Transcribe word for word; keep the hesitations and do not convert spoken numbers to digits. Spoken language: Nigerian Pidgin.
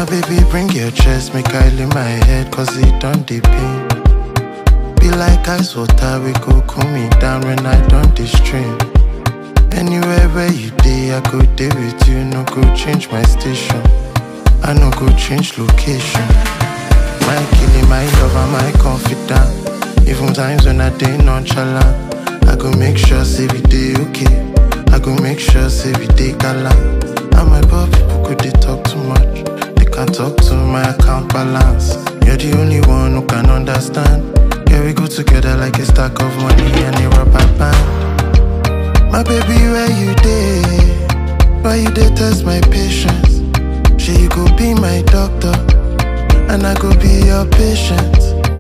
baby, bring your chest, make I lay my head, cause it don't dey pain. Be like ice water, we go cool me down when I don't dey stream. Anywhere where you dey, I go dey with you, no go change my station. I no go change location. My killing, my lover, my confidant. Even times when I dey nonchalant, I go make sure say we dey okay. I go make sure say we dey galant. And my poor people could they talk too much. They can't talk to my account balance. You're the only one who can understand. Yeah, we go together like a stack of money and a rubber band. My baby, where you dey? Why you dey test my patience? She you go be my doctor, and I go be your patient.